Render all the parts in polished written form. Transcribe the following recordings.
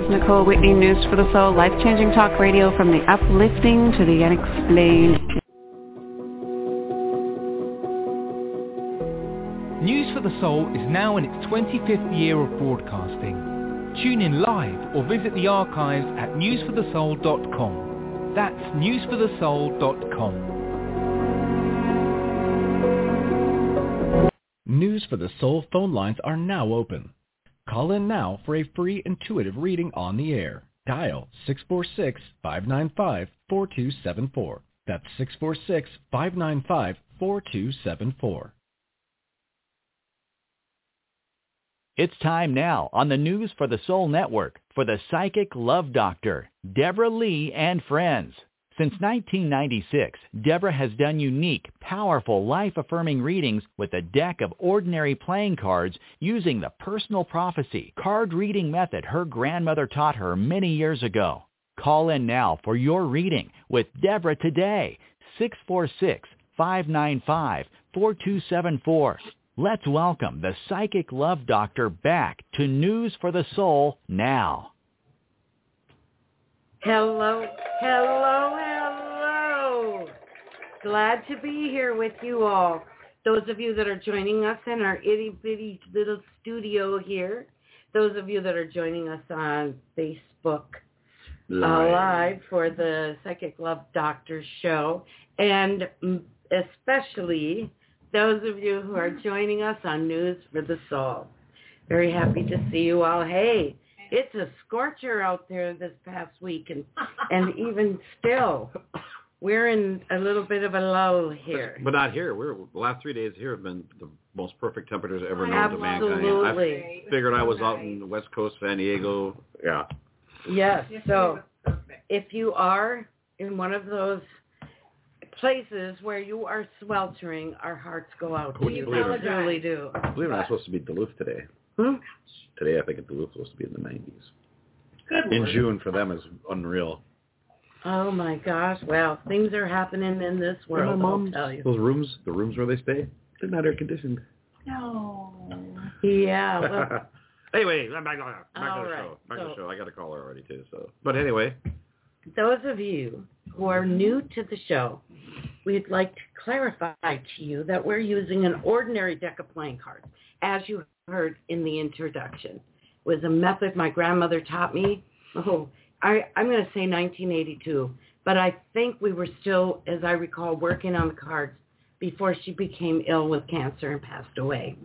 is Nicole Whitney, News for the Soul, life-changing talk radio from the uplifting to the unexplained. News for the Soul is now in its 25th year of broadcasting. Tune in live or visit the archives at newsforthesoul.com. That's newsforthesoul.com. News for the Soul phone lines are now open. Call in now for a free intuitive reading on the air. Dial 646-595-4274. That's 646-595-4274. It's time now on the News for the Soul Network for the Psychic Love Doctor, Deborah Lee and Friends. Since 1996, Deborah has done unique, powerful, life-affirming readings with a deck of ordinary playing cards using the personal prophecy card reading method her grandmother taught her many years ago. Call in now for your reading with Deborah today, 646-595-4274. Let's welcome the Psychic Love Doctor back to News for the Soul now. Hello, hello, hello. Glad to be here with you all. Those of you that are joining us in our itty-bitty little studio here. Those of you that are joining us on Facebook Live for the Psychic Love Doctor show. And especially those of you who are joining us on News for the Soul. Very happy to see you all. Hey, it's a scorcher out there this past week, and even still, we're in a little bit of a lull here. But not here. The last 3 days here have been the most perfect temperatures ever known to mankind. Absolutely. I figured I was out in the West Coast, San Diego. Yeah. Yes. So if you are in one of those places where you are sweltering, our hearts go out to you. We really do. I believe I'm supposed to be Duluth today. Today, I think Duluth was supposed to be in the 90s. Good in Lord. June for them is unreal. Oh my gosh! Well, things are happening in this world. I'll tell you. Those rooms, the rooms where they stay, they're not air conditioned. No. Yeah. Well, anyway, back to the show. Back to the show. I got a caller already too. So, but anyway, those of you who are new to the show, we'd like to clarify to you that we're using an ordinary deck of playing cards, as you heard in the introduction. It was a method my grandmother taught me. I'm going to say 1982, but I think we were still, as I recall, working on the cards before she became ill with cancer and passed away.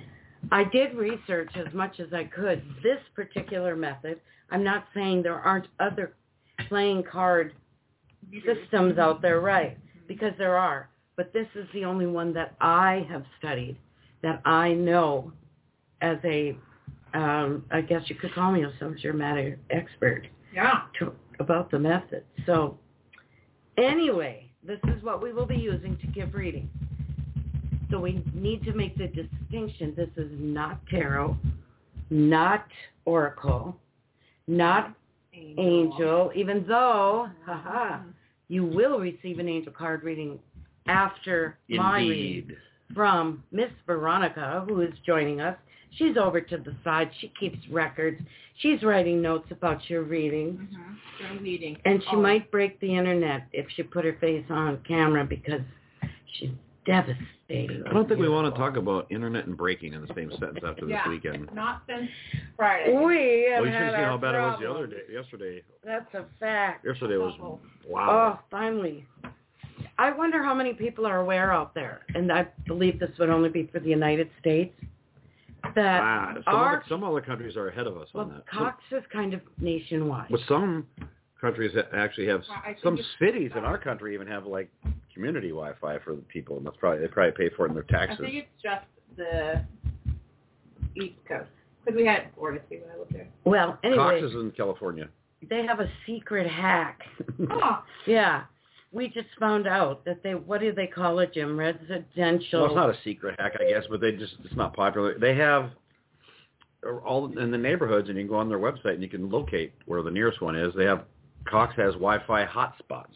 I did research as much as I could. This particular method, I'm not saying there aren't other playing card systems out there, right, because there are, but this is the only one that I have studied, that I know as a, I guess you could call me a subject matter expert about the method. So anyway, this is what we will be using to give reading. So we need to make the distinction. This is not tarot, not oracle, not angel, even though, you will receive an angel card reading after my reading from Miss Veronica, who is joining us. She's over to the side. She keeps records. She's writing notes about your readings. And she might break the internet if she put her face on camera because she's devastating. I don't think we want to talk about internet and breaking in the same sentence after this weekend. Not since Friday. We have you should had have seen our how bad problems. it was yesterday. That's a fact. Yesterday was, wow. Oh, finally. I wonder how many people are aware out there, and I believe this would only be for the United States, that some other countries are ahead of us on that. Cox is kind of nationwide. But some countries actually have, some cities in our country even have like community Wi-Fi for the people, and they probably pay for it in their taxes. I think it's just the East Coast, because we had Odyssey when I lived there. Well, anyway. Cox is in California. They have a secret hack. Oh. Yeah. We just found out that what do they call it, Jim? Residential. Well, it's not a secret hack, I guess, but it's not popular. They have all in the neighborhoods, and you can go on their website and you can locate where the nearest one is. Cox has Wi-Fi hotspots.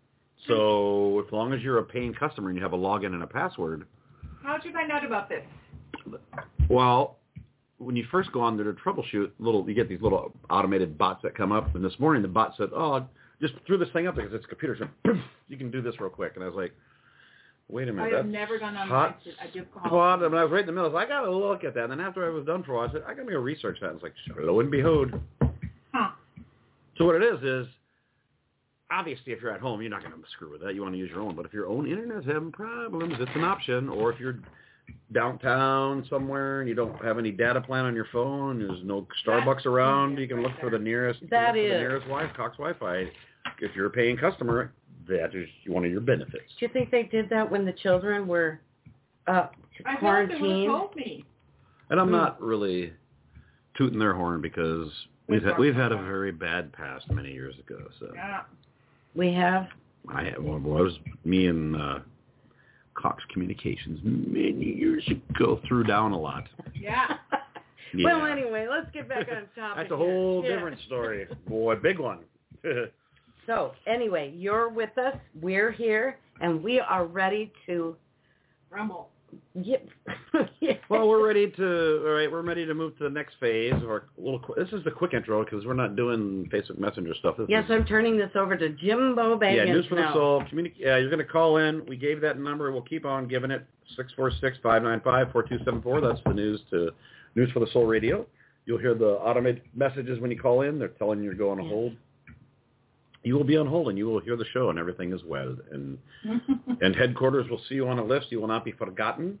So as long as you're a paying customer and you have a login and a password. How did you find out about this? Well, when you first go on there to troubleshoot, you get these little automated bots that come up. And this morning the bot said, "Oh, just threw this thing up because it's a computer. So you can do this real quick." And I was like, "Wait a minute, I have never gone on hot I do spot." And I was right in the middle. I was like, "I got to look at that." And then after I was done for a while, I said, "I got to go research that." And it's like, lo and behold. Huh. So what it is obviously if you're at home, you're not going to screw with that. You want to use your own. But if your own internet's having problems, it's an option. Or if you're downtown somewhere and you don't have any data plan on your phone, there's no Starbucks around, you can look for the nearest That is. the nearest Cox Wi-Fi. If you're a paying customer, that is one of your benefits. Do you think they did that when the children were I feel like they would have quarantined? told me. And I'm not really tooting their horn because we've had a very bad past many years ago. So Yeah. We have. it was me and Cox Communications many years ago threw down a lot. Yeah. Yeah. Well, anyway, let's get back on topic. That's a whole here. different story. Boy, big one. So, anyway, you're with us. We're here, and we are ready to. Rumble. Yeah. Well, we're ready to move to the next phase of our little. This is the quick intro because we're not doing Facebook Messenger stuff. Yes, I'm turning this over to Jimbo Baggins. Yeah, News for the now. Soul. You're going to call in. We gave that number. We'll keep on giving it. 646-595-4274. That's the News for the Soul Radio. You'll hear the automated messages when you call in. They're telling you to go on a hold. You will be on hold, and you will hear the show, and everything is well. And headquarters will see you on a list. You will not be forgotten.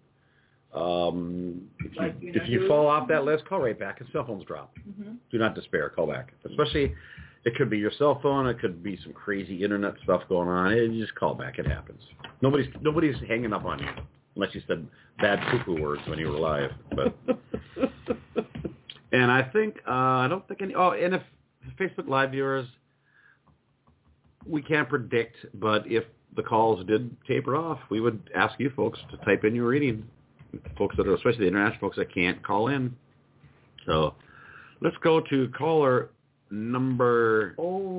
If you fall off that list, call right back. And cell phones drop. Mm-hmm. Do not despair. Call back. Especially, it could be your cell phone. It could be some crazy internet stuff going on. You just call back. It happens. Nobody's hanging up on you unless you said bad cuckoo words when you were live. But and I think I don't think any. Oh, and if Facebook Live viewers. We can't predict, but if the calls did taper off, we would ask you folks to type in your reading. Folks that are, especially the international folks that can't call in. So let's go to caller number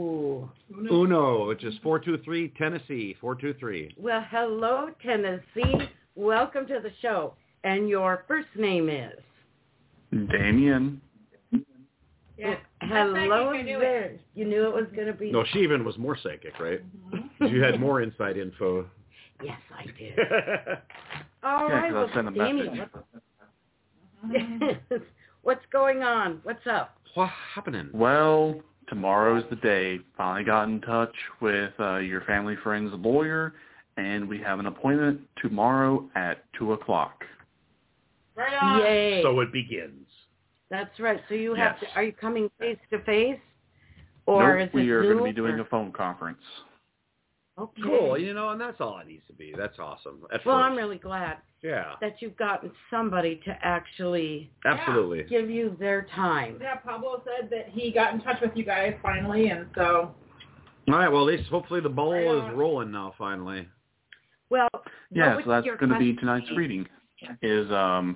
uno, which is 423 Tennessee, 423. Well, hello, Tennessee. Welcome to the show. And your first name is? Damien. Yeah. Hello I knew there. it. You knew it was going to be... No, she even was more psychic, right? Mm-hmm. You had more inside info. Yes, I did. All Yeah, right, 'cause I sent a Damien, message. what's going on? What's up? What's happening? Well, tomorrow's the day. Finally got in touch with your family friend's lawyer, and we have an appointment tomorrow at 2 o'clock. Right on. Yay. So it begins. That's right. So you have Yes. to... Are you coming face-to-face? Or Nope, is we it are going to Zoom be doing or- a phone conference. Okay. Cool, and that's all it needs to be. That's awesome. Well, first. I'm really glad Yeah, that you've gotten somebody to actually absolutely. give you their time. Yeah, Pablo said that he got in touch with you guys finally, and so... All right, well, at least hopefully the ball Right is on. rolling now, finally. Well, Yeah, what so would that's your going to be question tonight's be? reading. Is,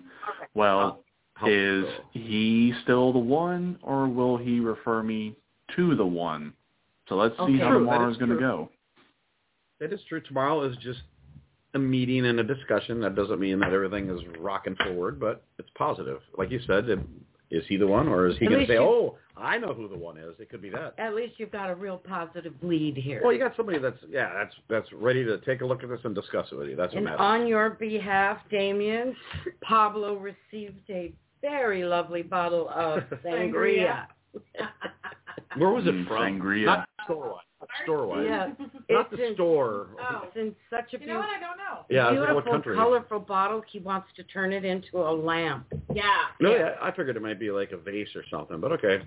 How- is he still the one, or will he refer me to the one? So let's see Okay. how True, that tomorrow's is going to true. go. That is true. Tomorrow is just a meeting and a discussion. That doesn't mean that everything is rocking forward, but it's positive. Like you said, is he the one, or is he At going to least say, you- "Oh, I know who the one is"? It could be that. At least you've got a real positive lead here. Well, you got somebody that's ready to take a look at this and discuss it with you. That's what And matters. on your behalf, Damien, Pablo received a very lovely bottle of sangria. Where was it Mm, from? sangria. Not store-wise. Not store-wise. Yeah, Not it's the in, store. Oh. It's in such a You know what? I don't know. Yeah, I was like, what beautiful, country? colorful bottle. He wants to turn it into a lamp. Yeah. No, yeah, I figured it might be like a vase or something, but okay.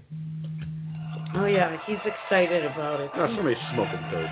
Oh yeah, he's excited about it. Oh, somebody's smoking dope.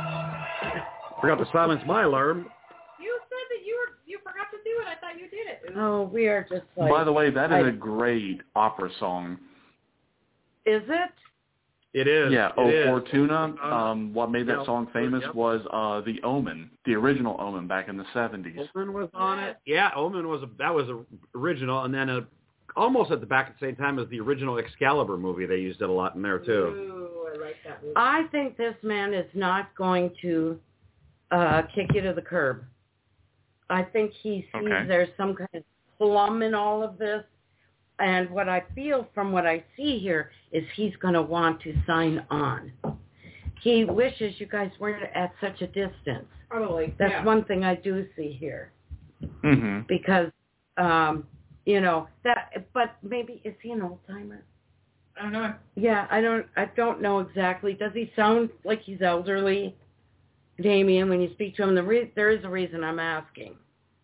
Forgot to silence my alarm. You said that you forgot to do it. I thought you did it. Oh, we are just like. By the way, that is I- a great opera song. Is it? It is. Yeah, it is. Fortuna. What made that yeah, song famous yep. was The Omen, the original Omen back in the 70s. Omen was on it. Yeah, Omen was original, and then almost at the back at the same time as the original Excalibur movie. They used it a lot in there too. Ooh, I like that movie. I think this man is not going to kick you to the curb. I think he sees Okay. there's some kind of plum in all of this, And what I feel from what I see here is he's going to want to sign on. He wishes you guys weren't at such a distance. Probably. That's one thing I do see here. Mm-hmm. Because, but maybe, is he an old-timer? I don't know. Yeah, I don't know exactly. Does he sound like he's elderly, Damien, when you speak to him? There is a reason I'm asking.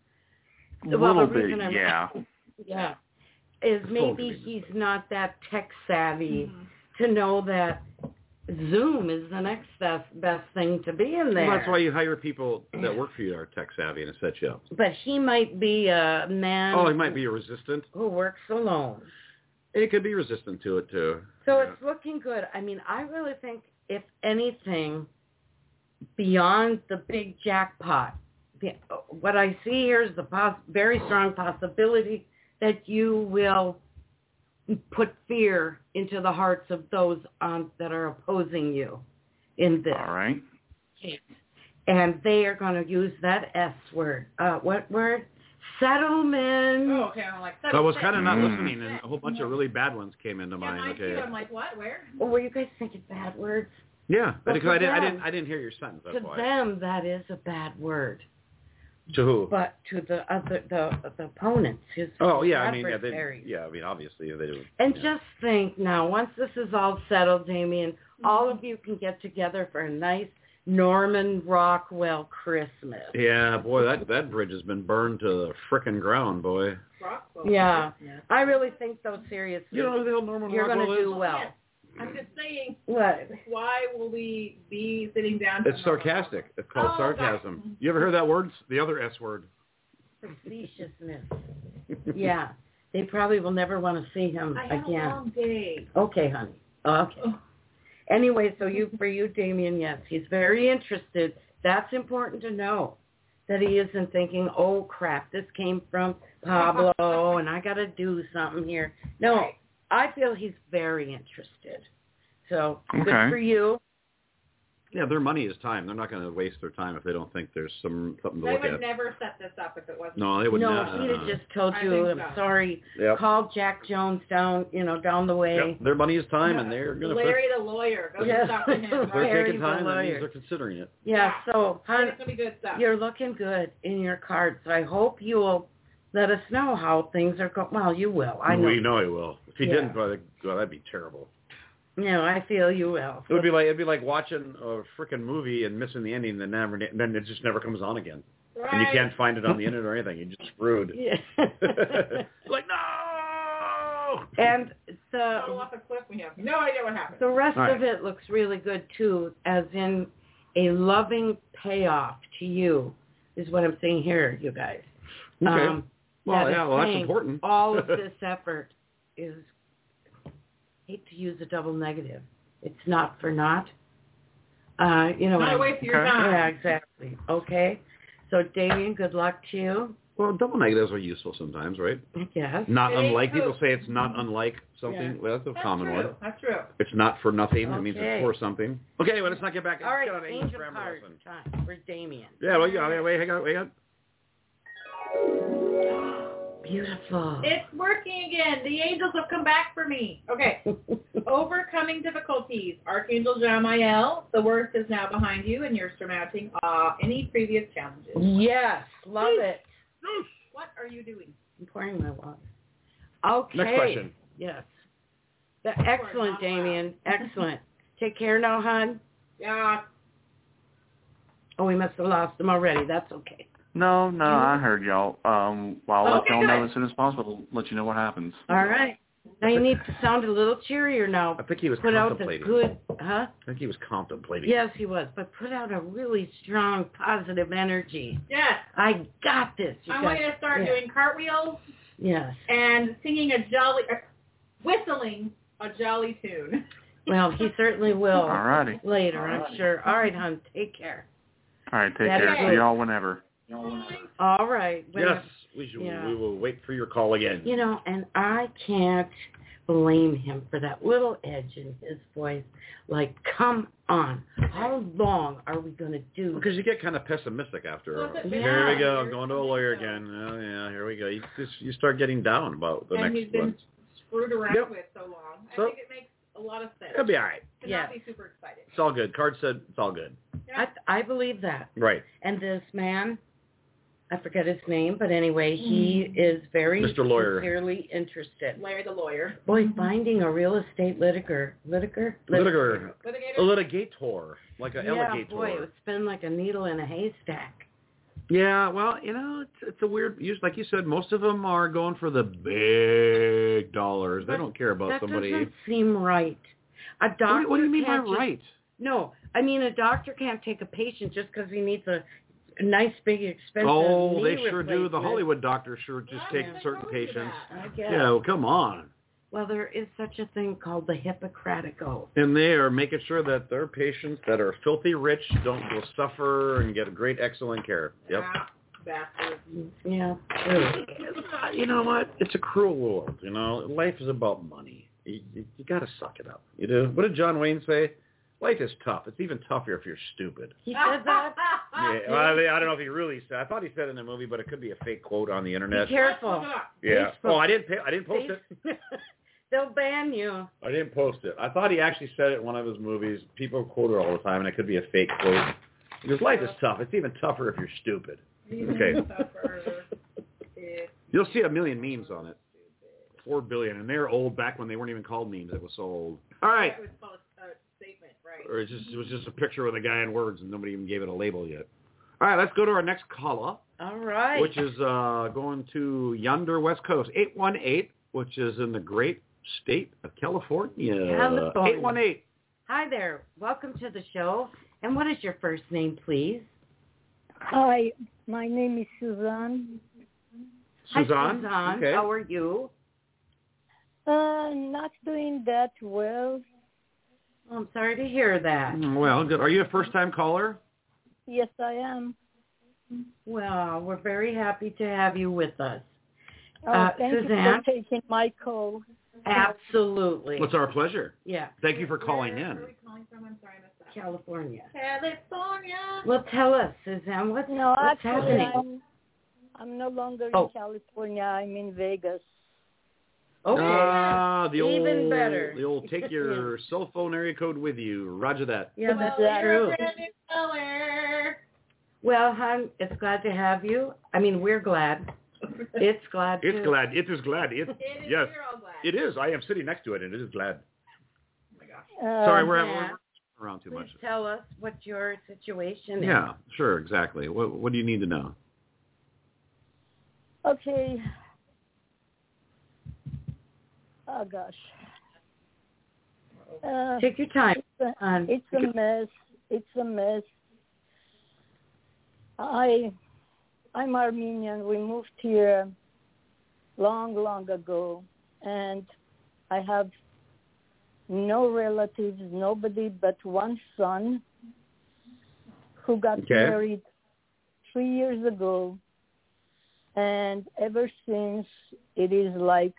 A little bit, yeah. Yeah. Is maybe he's not that tech savvy to know that Zoom is the next best thing to be in there. Well, that's why you hire people that work for you that are tech savvy and set you up. But he might be a man. Oh, he might be resistant. Who works alone. It could be resistant to it, too. So it's looking good. I mean, I really think, if anything, beyond the big jackpot, what I see here is the very strong possibility that you will put fear into the hearts of those that are opposing you in this. All right. And they are going to use that S word. What word? Settlement. Oh, okay. I'm like, so I was kind of not listening, and a whole bunch of really bad ones came into mind. Mine Okay. too. I'm like, what? Where? Well, were you guys thinking bad words? Yeah, Well, because to I didn't hear your sentence. That's To why. them, that is a bad word. To who? But to the opponents, his adversaries. Obviously they do. And just think now, once this is all settled, Damien, all of you can get together for a nice Norman Rockwell Christmas. Yeah, boy, that bridge has been burned to the frickin' ground, boy. Rockwell. Yeah, I really think so, seriously. You know who the hell Norman You're Rockwell going to do is? well. Yes. I'm just saying, What? why will we be sitting down? It's sarcastic. It's called sarcasm. Right. You ever heard that word? The other S word. Facetiousness. Yeah. They probably will never want to see him I had again. a long day. Okay, honey. Okay. Anyway, so for you, Damien, yes, he's very interested. That's important to know, that he isn't thinking, oh, crap, this came from Pablo, and I got to do something here. No, Right. I feel he's very interested. So good Okay. for you. Yeah, their money is time. They're not going to waste their time if they don't think there's something to They look would at. never set this up if it wasn't. No, they would No, not. he'd have just told I you, think I'm so. sorry, Yep. call Jack Jones down the way. Yep. Their money is time, and they're going to. Larry the lawyer. Go Yeah. talk to him. They're Larry taking time. the That means lawyer. they're considering it. Yeah, so, I think hon, it's going to be good stuff. you're looking good in your cards. So I hope you will let us know how things are going. Well, you will. I know. We know he will. If he Yeah. didn't, well, that'd be terrible. No, I feel you will. It'd be like watching a freaking movie and missing the ending, then it just never comes on again, Right. and you can't find it on the internet or anything. You're just screwed. Yeah. Like no. And Fall off a cliff. We have no idea what happened. the rest All right. of it looks really good too, as in a loving payoff to you, is what I'm saying here, you guys. Okay. Well, that yeah, is well, that's saying important. All of this effort is, hate to use a double negative, it's not for naught. Not a waste of your time. Yeah, exactly. Okay. So, Damien, good luck to you. Well, double negatives are useful sometimes, right? Yes. Not It ain't unlike. true. People say it's not unlike something. Yeah. Well, that's a That's common true. one. That's true. It's not for nothing. It means Okay. it's for something. Okay, well, let's not get back. All right, get on angel grammar card lesson. time for Damien. Yeah, well, yeah, wait, hang on. Beautiful. It's working again. The angels have come back for me. Okay. Overcoming difficulties. Archangel Jamiel, the worst is now behind you, and you're surmounting any previous challenges. Yes, love it. What are you doing? I'm pouring my water. Okay. Next question. Yes. Excellent, Damien. Excellent. Take care now, hon. Yeah. Oh, we must have lost him already. That's okay. No, I heard y'all. Well, I'll let Okay, y'all know good. as soon as possible. Let you know what happens. All right. Now you need to sound a little cheerier now. I think he was Put out the contemplating. good, huh? I think he was contemplating. Yes, he was. But put out a really strong, positive energy. Yes. I got this. I want you to start doing cartwheels Yes. and singing whistling a jolly tune. Well, he certainly will All righty. later, I'm sure. All right, hon. Take care. All right, take That care. is See good. y'all whenever. All right. Yes, we Yeah. will wait for your call again. You know, and I can't blame him for that little edge in his voice. Like, come on. How long are we going to do? Because you get kind of pessimistic after. Well, it's a bit Here we hard. go. I'm going to a lawyer again. Oh, yeah, here we go. You start getting down about the And next he's been one. screwed around Yep. with so long. I So- think it makes a lot of sense It'll be all right. to Yeah. not be super excited. It's all good. Card said it's all good. Yeah. I believe that. Right. And this man, I forget his name, but anyway, he is very Mr. Lawyer. sincerely interested. Larry the lawyer. Boy, finding a real estate litigator. Litigator. Litigator. A litigator. Like an Yeah, alligator. boy, it would spin like a needle in a haystack. Yeah, well, it's a weird. Like you said, most of them are going for the big dollars. They But don't care about that somebody. doesn't seem right. A doctor What do you mean by can't just- right? No, I mean a doctor can't take a patient just because he needs a nice, big, expensive Oh, knee they sure do. The replacement. Hollywood doctors sure just Well, take nothing certain wrong with patients. that. I guess. Yeah, well, come on. Well, there is such a thing called the Hippocratic Oath. And they are making sure that their patients that are filthy rich will suffer and get a great, excellent care. Yep. Ah, bastard. Yeah, true. You know what? It's a cruel world. Life is about money. You got to suck it up. You do. What did John Wayne say? Life is tough. It's even tougher if you're stupid. He said that. Yeah, well, I don't know if he really said. I thought he said it in the movie, but it could be a fake quote on the Be internet. careful. Yeah. Facebook. Oh, I didn't post it. They'll ban you. I didn't post it. I thought he actually said it in one of his movies. People quote it all the time, and it could be a fake quote. Because life is tough. It's even tougher if you're stupid. Okay. You'll see a million memes on it. 4 billion, and they're old back when they weren't even called memes. It was so old. All right. It was called a statement, right? Or it was just a picture with a guy in words, and nobody even gave it a label yet. All right, let's go to our next caller, All right. which is going to yonder West Coast, 818, which is in the great state of California. California. 818. Hi there. Welcome to the show. And what is your first name, please? Hi, my name is Suzanne. Hi, Suzanne. Suzanne. Okay. How are you? Not doing that well. Oh, I'm sorry to hear that. Well, good. Are you a first-time caller? Yes, I am. Well, we're very happy to have you with us. Thank you Suzanne? for taking my call. Absolutely. It's our pleasure. Yeah, Thank you for calling Where in. are we calling from? I'm sorry, I missed that. California. California. Well, tell us, Suzanne, what's Actually, happening? I'm no longer Oh. in California. I'm in Vegas. Okay. The Even old, better. The old take your cell phone area code with you. Roger that. Yeah, that's Well, true. Color. Well, hon, it's glad to have you. I mean, we're glad. It's glad It's to. glad. It is glad. It is. Yes. We're all glad. It is. I am sitting next to it, and it is glad. Oh my gosh. Sorry, Matt, we're around too please much. tell us what your situation is. Yeah, sure, exactly. What do you need to know? Okay. Oh, gosh. Take your time, hon. It's a mess. It's a mess. I'm Armenian. We moved here long, long ago, and I have no relatives, nobody but one son who got Okay. married 3 years ago, and ever since it is like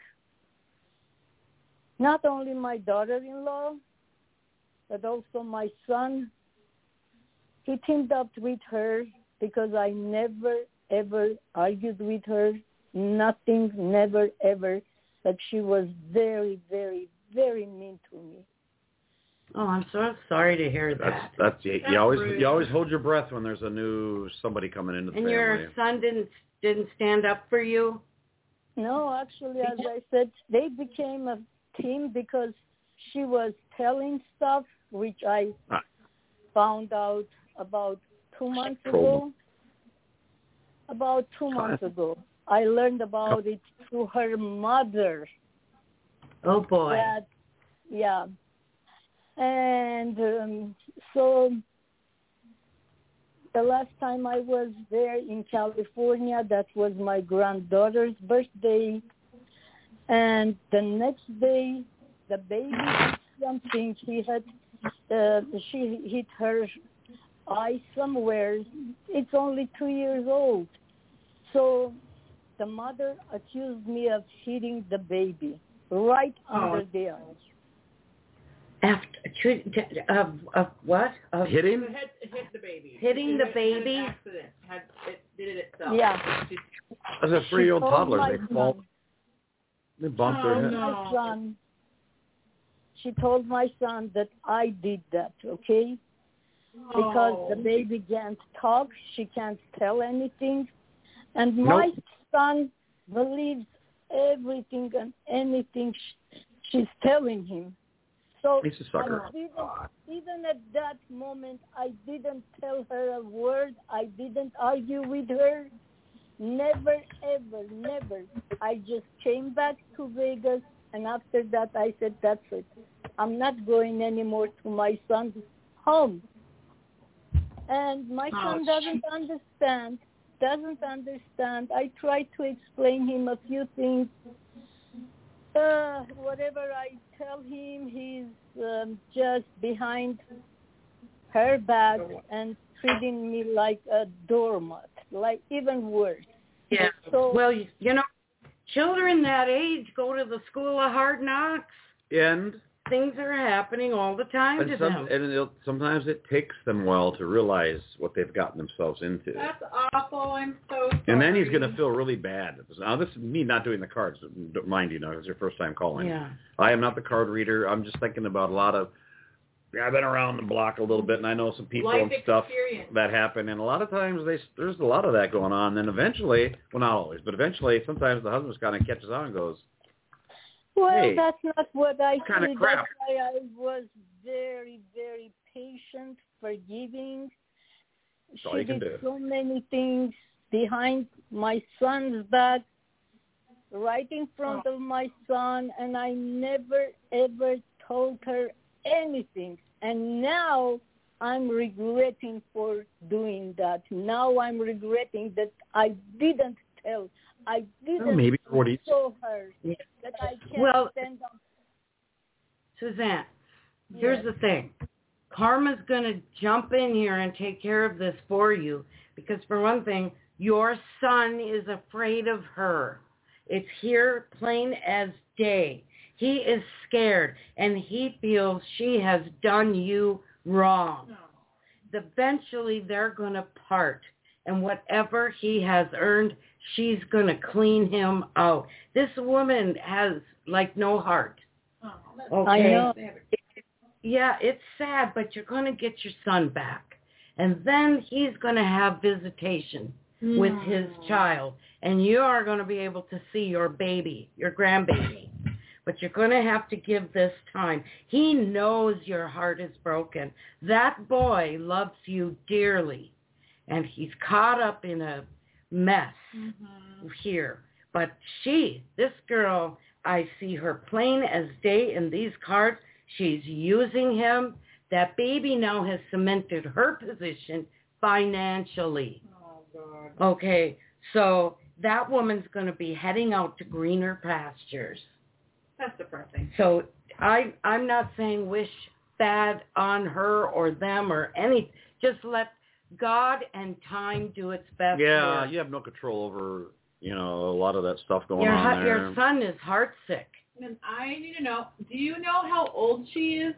not only my daughter-in-law, but also my son. He teamed up with her because I never, ever argued with her. Nothing, never, ever. But she was very, very, very mean to me. Oh, I'm so sorry to hear that. That's you always hold your breath when there's a new somebody coming into the And family. your son didn't stand up for you? No, actually, as I said, they became a team because she was telling stuff which I found out about 2 months ago. About 2 months ago. I learned about it through her mother. Oh, boy. Yeah. And so the last time I was there in California, that was my granddaughter's birthday. And the next day, the baby did something. She hit her eye somewhere. It's only 2 years old. So the mother accused me of hitting the baby right under the eye. Of what? Of hitting? Hit the baby. Hitting the baby? It was an accident. It did it itself. Yeah. As a 3-year-old She told toddler, my they fall. son. They bumped their head. My son, she told my son that I did that, okay? Because the baby can't talk, she can't tell anything. And my son believes everything and anything she's telling him. So he's a sucker. Even at that moment, I didn't tell her a word. I didn't argue with her. Never, ever, never. I just came back to Vegas, and after that I said, that's it. I'm not going anymore to my son's home. And my son doesn't understand. I tried to explain him a few things. Whatever I tell him, he's just behind her back and treating me like a doormat, like even worse. Yeah. So, well, you know, children that age go to the school of hard knocks. And things are happening all the time to them. And sometimes it takes them a while to realize what they've gotten themselves into. That's awful. I'm so sorry. And then he's going to feel really bad. Now, this is me not doing the cards. Mind you, it's your first time calling. Yeah. I am not the card reader. I'm just thinking about a lot of, I've been around the block a little bit, and I know some people Life and stuff experience. that happen. And a lot of times there's a lot of that going on. And eventually, well, not always, but eventually sometimes the husband kind of catches on and goes, well, hey, that's not what I kind see. of crap. That's why I was very, very patient, forgiving. all you She can did do. so many things behind my son's back, right in front of my son, and I never, ever told her anything. And now I'm regretting for doing that. Now I'm regretting that I didn't tell. I didn't show her that I can't stand on. Suzanne, here's the thing. Karma's going to jump in here and take care of this for you because, for one thing, your son is afraid of her. It's here plain as day. He is scared, and he feels she has done you wrong. Eventually, they're going to part, and whatever he has earned, she's going to clean him out. This woman has, like, no heart. Okay? I know. Yeah, it's sad, but you're going to get your son back. And then he's going to have visitation with his child. And you are going to be able to see your baby, your grandbaby. But you're going to have to give this time. He knows your heart is broken. That boy loves you dearly. And he's caught up in a mess here. But this girl, I see her plain as day in these cards. She's using him. That baby now has cemented her position financially. Oh, God. Okay, so that woman's going to be heading out to greener pastures. That's depressing. So I'm not saying wish bad on her or them or any. Just let God and time do its best work. You have no control over, a lot of that stuff going on there. Your son is heartsick. And I need to know, do you know how old she is?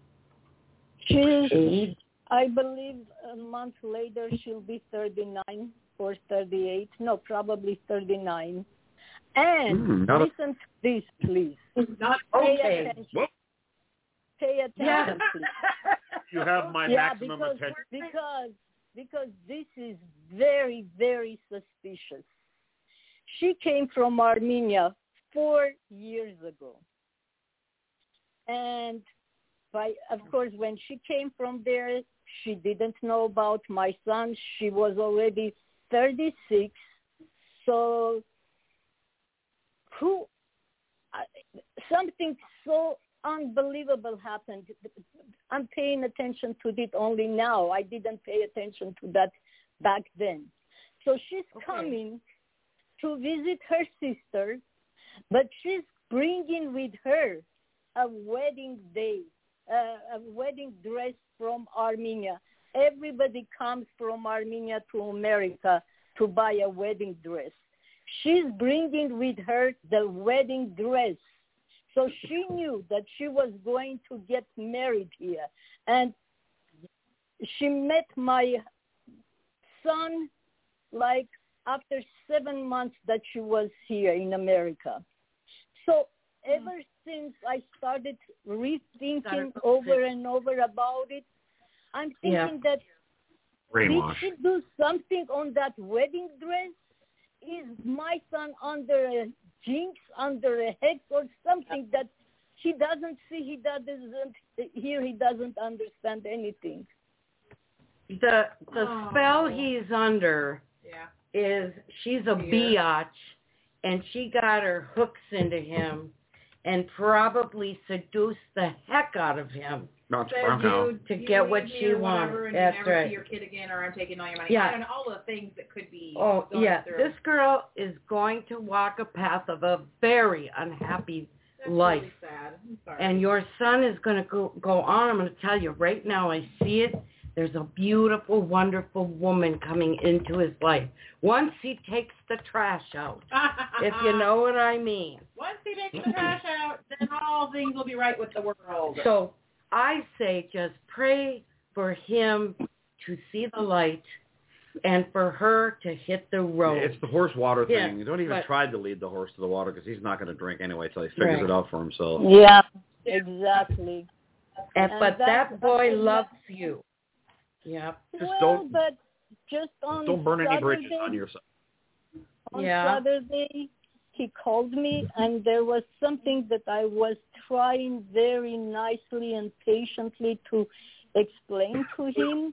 She's, I believe a month later she'll be 39 or 38. No, probably 39. And listen to this, please. Not Pay okay. attention. Pay attention, please. You have my maximum because, attention. Because this is very, very suspicious. She came from Armenia 4 years ago. And of course, when she came from there, she didn't know about my son. She was already 36. So something so unbelievable happened. I'm paying attention to it only now. I didn't pay attention to that back then. So she's coming to visit her sister, but she's bringing with her a wedding day, a wedding dress from Armenia. Everybody comes from Armenia to America to buy a wedding dress. She's bringing with her the wedding dress. So she knew that she was going to get married here. And she met my son like after 7 months that she was here in America. So ever since I started rethinking over and over about it, I'm thinking that Brainwash. we should do something on that wedding dress. Is my son under a jinx, under a hex, or something that he doesn't see? He doesn't understand anything. The spell he's under is she's a biatch, and she got her hooks into him and probably seduced the heck out of him to get what she wants. That's never right. See your kid again, or I'm taking all your money. Yeah. I don't know, all the things that could be. Oh, going yeah. through. This girl is going to walk a path of a very unhappy life. Really sad. I'm sorry. And your son is going to go on. I'm going to tell you right now, I see it. There's a beautiful, wonderful woman coming into his life. Once he takes the trash out, if you know what I mean. Once he takes the trash out, then all things will be right with the world. So I say just pray for him to see the light and for her to hit the road. It's the horse water thing. Yeah, You don't even try to lead the horse to the water because he's not going to drink anyway until he figures it out for himself. Yeah, exactly. But that boy loves you. Yeah. Don't burn any bridges on your son. On Saturday, he called me, and there was something that I was trying very nicely and patiently to explain to him.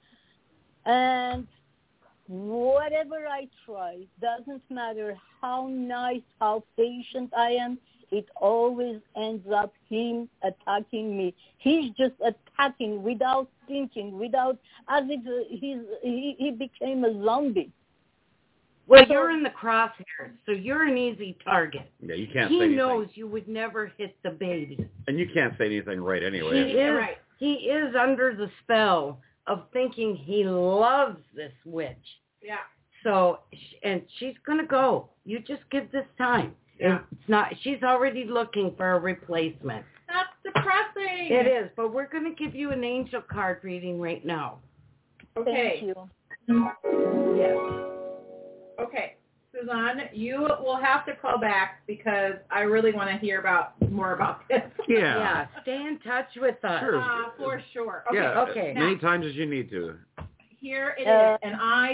And whatever I try, doesn't matter how nice, how patient I am, it always ends up him attacking me. He's just attacking without thinking, as if he became a zombie. Well, you're in the crosshairs, so you're an easy target. Yeah, you can't say anything. He knows you would never hit the baby. And you can't say anything right anyway. He is under the spell of thinking he loves this witch. Yeah. So, and she's going to go. You just give this time. Yeah. It's not. She's already looking for a replacement. That's depressing. It is, but we're going to give you an angel card reading right now. Okay. Thank you. Yes. Okay. Suzanne, you will have to call back because I really want to hear more about this. Yeah. Stay in touch with us. Sure. For sure. Okay. Yeah. Okay. Many times as you need to. Here it is, and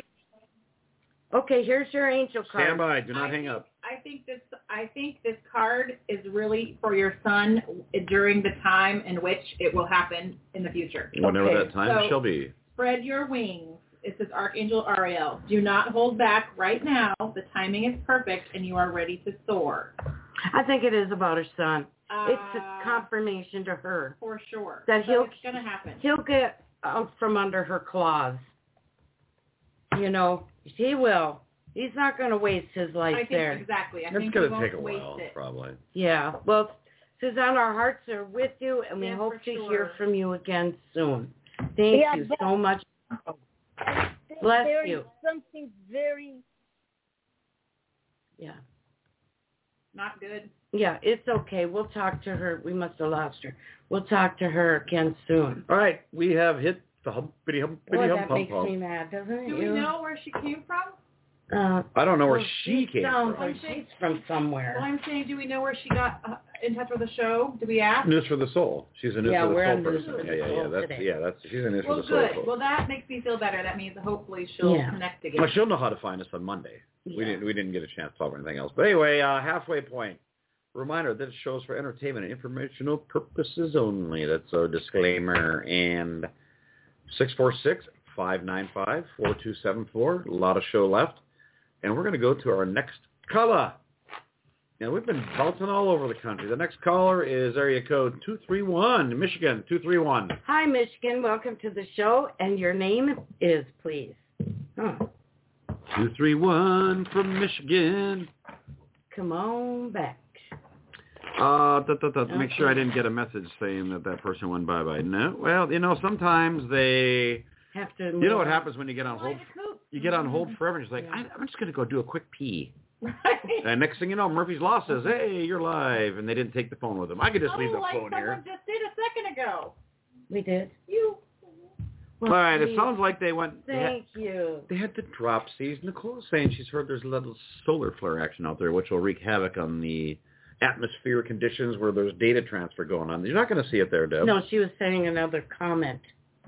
Okay, here's your angel card. Stand by. Do not hang up. I think this card is really for your son during the time in which it will happen in the future. Whenever that time shall be. Spread your wings. It says Archangel Ariel. Do not hold back right now. The timing is perfect, and you are ready to soar. I think it is about her son. It's a confirmation to her. For sure. That it's going to happen. He'll get out from under her claws. You know, he will. He's not going to waste his life there. Exactly. It's going to take a while, probably. Yeah. Well, Suzanne, our hearts are with you, and we hope to hear from you again soon. Thank you so much. Bless you. Something very... Yeah. Not good. Yeah, it's okay. We'll talk to her. We must have lost her. We'll talk to her again soon. All right. We have hit the humpity that makes me mad, doesn't it? Do we know where she came from? I don't know where she came sounds from. like she's from somewhere. Well, I'm saying, do we know where she got in touch with the show? Did we ask? News for the Soul. She's a News for the Soul person. She's a News for the Soul. Well, good. Well, that makes me feel better. That means that hopefully she'll connect again. Well, she'll know how to find us on Monday. Yeah. We didn't get a chance to talk about anything else. But anyway, halfway point. Reminder that it shows for entertainment and informational purposes only. That's our disclaimer. And 646-595-4274. A lot of show left. And we're going to go to our next caller. Now, we've been bouncing all over the country. The next caller is area code 231, Michigan, 231. Hi, Michigan. Welcome to the show. And your name is, please. 231 from Michigan. Come on back. Make sure I didn't get a message saying that person went bye-bye. No. Well, sometimes they... have to. You know what happens when you get on hold? You get on hold forever, and it's like, I'm just going to go do a quick pee. Right. And next thing you know, Murphy's Law says, hey, you're live, and they didn't take the phone with them. I could just leave the phone here. Someone just did a second ago. We did. All right, it sounds like they went... Thank you. They had the dropsies. Nicole's saying she's heard there's a little solar flare action out there, which will wreak havoc on the atmosphere conditions where there's data transfer going on. You're not going to see it there, Deb. No, she was saying another comment.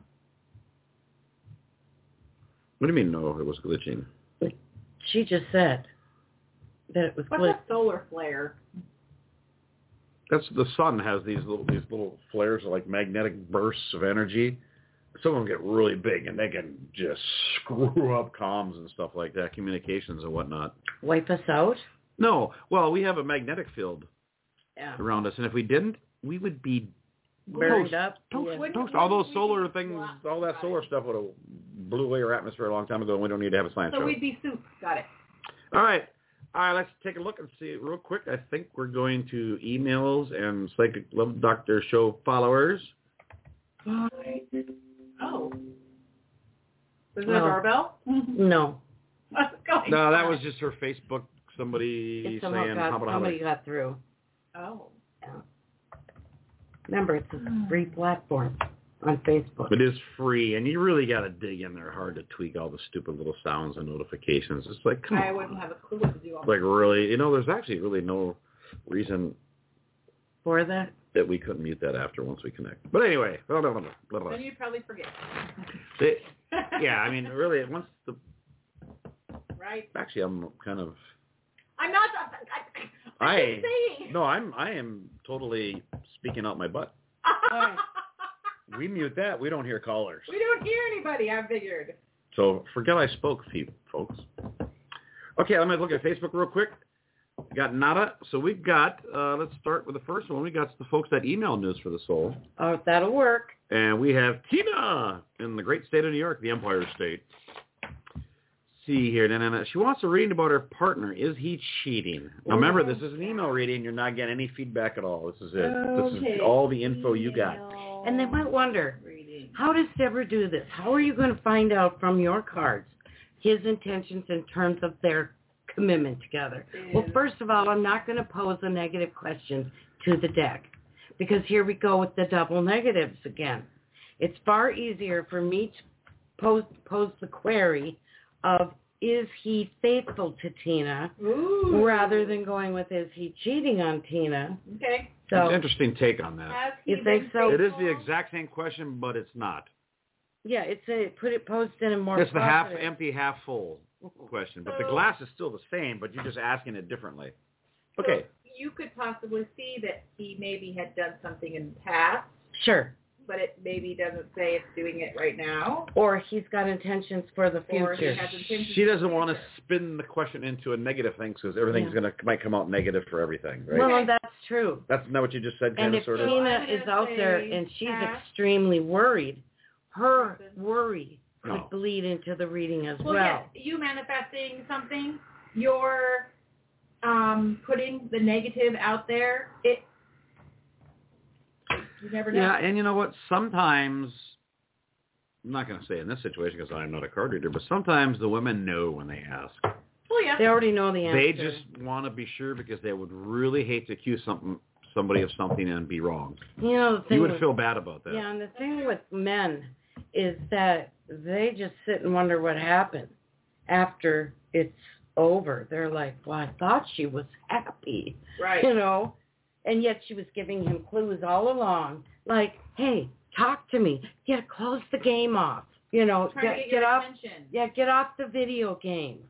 What do you mean, no, it was glitching? She just said that it was What's a solar flare? That's the sun has these little flares of like magnetic bursts of energy. Some of them get really big and they can just screw up comms and stuff like that, communications and whatnot. Wipe us out? No. Well, we have a magnetic field around us, and if we didn't, we would be burned up. Toast. All those solar things, all that solar stuff would have blew away our atmosphere a long time ago, and we don't need to have a science show. So we'd be soup. Got it. All right, let's take a look and see it real quick. I think we're going to emails and Psychic Love Doctor show followers. Oh. Was there a doorbell? No. No, that was just her Facebook. Somebody saying somebody got through. Oh. Yeah. Remember, it's a free platform on Facebook. It is free, and you really got to dig in there hard to tweak all the stupid little sounds and notifications. It's like, come on. I wouldn't have a clue what to do. Like, really, there's actually really no reason for that we couldn't mute that after once we connect. But anyway, blah, blah, blah, blah, blah. Then you'd probably forget. Yeah, I mean, really, once the... Right. Actually, I'm kind of... I'm not... I'm saying. No, I am totally speaking out my butt. We mute that. We don't hear callers. We don't hear anybody, I figured. So forget I spoke, folks. Okay, let me look at Facebook real quick. We got nada. So we've got, let's start with the first one. We got the folks that email News for the Soul. Oh, that'll work. And we have Tina in the great state of New York, the Empire State. See here. She wants a reading about her partner. Is he cheating? Now remember, this is an email reading. You're not getting any feedback at all. This is it. Okay. This is all the info you got. And they might wonder, how does Deborah do this? How are you going to find out from your cards his intentions in terms of their commitment together? Well, first of all, I'm not going to pose a negative question to the deck because here we go with the double negatives again. It's far easier for me to pose the query of is he faithful to Tina rather than going with is he cheating on Tina? Okay. So, it's an interesting take on that. You think so? It is the exact same question, but it's not. Yeah, post in a more It's the half empty, half full question, but the glass is still the same, but you're just asking it differently. Okay. So you could possibly see that he maybe had done something in the past. Sure. But it maybe doesn't say it's doing it right now. Or he's got intentions for the future. Or he has intentions she doesn't want to spin the question into a negative thing because everything's might come out negative for everything, right? Well, that's true. That's not what you just said, kind of, sort of. And if Tina is out there and she's extremely worried, her worry could bleed into the reading as well. Yes, you manifesting something, you're putting the negative out there, you never know. Yeah, and you know what? Sometimes, I'm not going to say in this situation because I'm not a card reader, but sometimes the women know when they ask. Oh, yeah. They already know the answer. They just want to be sure because they would really hate to accuse somebody of something and be wrong. The thing you would feel bad about that. Yeah, and the thing with men is that they just sit and wonder what happened after it's over. They're like, well, I thought she was happy. Right. And yet she was giving him clues all along, like, hey, talk to me. Close the game off. Get off. Attention. Yeah, get off the video game.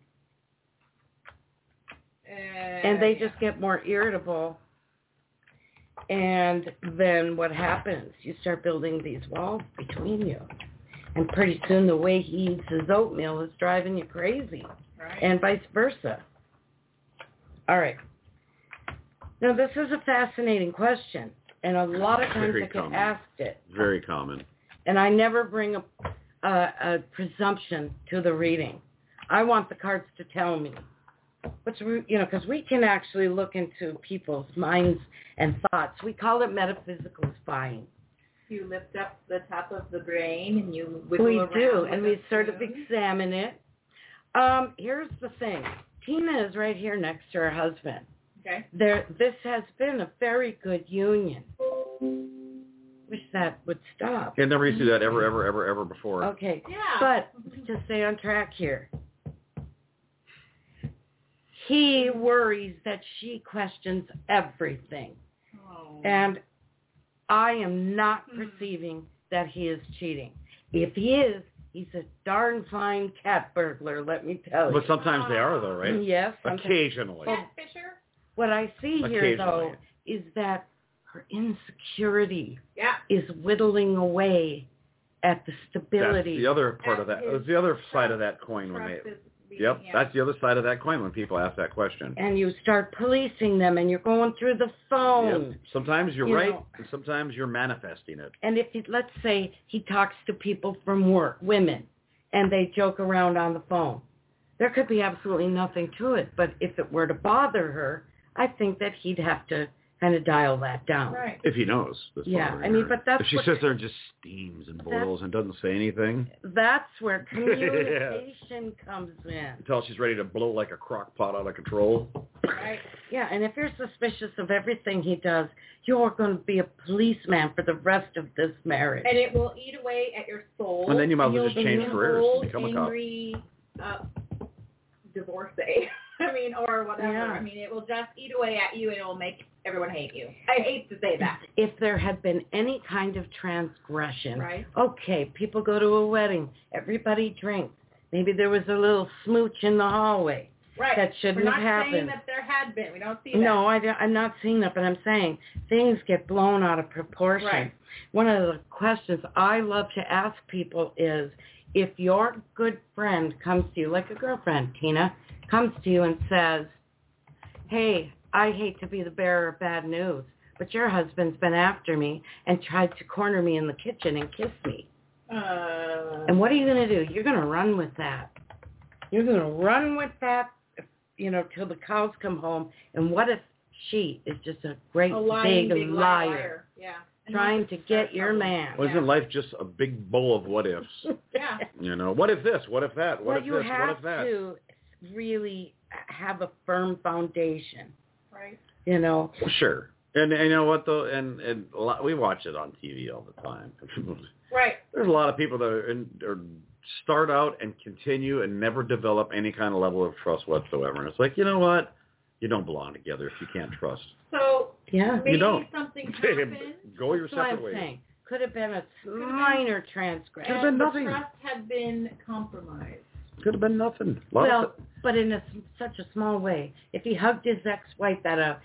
And they just get more irritable. And then what happens? You start building these walls between you. And pretty soon the way he eats his oatmeal is driving you crazy. Right. And vice versa. All right. Now, this is a fascinating question, and a lot of times I get asked it. Very common. And I never bring a presumption to the reading. I want the cards to tell me. Because we can actually look into people's minds and thoughts. We call it metaphysical spying. You lift up the top of the brain and you wiggle around. We do, and we sort of examine it. Here's the thing. Tina is right here next to her husband. Okay. This has been a very good union. Wish that would stop. Yeah, never used to do that ever before. Okay. Yeah. But to stay on track here, He worries that she questions everything. Oh. And I am not perceiving that he is cheating. If he is, he's a darn fine cat burglar, let me tell you. But sometimes they are, though, right? Yes. Sometimes. Occasionally. Catfisher? What I see here, though, is that her insecurity is whittling away at the stability. That's the other part of that. That's the other side of that coin. That's the other side of that coin when people ask that question. And you start policing them, and you're going through the phone. Yep. Sometimes you're right, and sometimes you're manifesting it. And if let's say he talks to people from work, women, and they joke around on the phone, there could be absolutely nothing to it. But if it were to bother her, I think that he'd have to kind of dial that down. Right. If he knows. I mean, but that's if she sits there and just steams and boils and doesn't say anything. That's where communication comes in. Until she's ready to blow like a crock pot out of control. Right. Yeah, and if you're suspicious of everything he does, you're going to be a policeman for the rest of this marriage. And it will eat away at your soul. And then you might as well just change careers and become a cop. Angry, divorcee. I mean, or whatever. Yeah. I mean, it will just eat away at you, and it will make everyone hate you. I hate to say that. If there had been any kind of transgression, right? Okay, people go to a wedding, everybody drinks. Maybe there was a little smooch in the hallway. Right. That shouldn't have happened. We're not saying that there had been. We don't see that. No, I'm not seeing that, but I'm saying things get blown out of proportion. Right. One of the questions I love to ask people is, if your good friend comes to you, like a girlfriend, Tina, comes to you and says, hey, I hate to be the bearer of bad news, but your husband's been after me and tried to corner me in the kitchen and kiss me. And what are you going to do? You're going to run with that. You're going to run with that, till the cows come home. And what if she is just a great big liar? Yeah. Trying to get your man. Well, isn't life just a big bowl of what ifs? Yeah. What if this? What if that? What if this? What if that? You have to really have a firm foundation. Right. Well, sure. And you know what, though? And we watch it on TV all the time. Right. There's a lot of people that are start out and continue and never develop any kind of level of trust whatsoever. And it's like, you know what? You don't belong together if you can't trust. So maybe you don't. Something happened. Go your separate ways. Saying. Could have been a minor transgression. Could have been nothing. The trust had been compromised. Could have been nothing. But in such a small way. If he hugged his ex-wife at a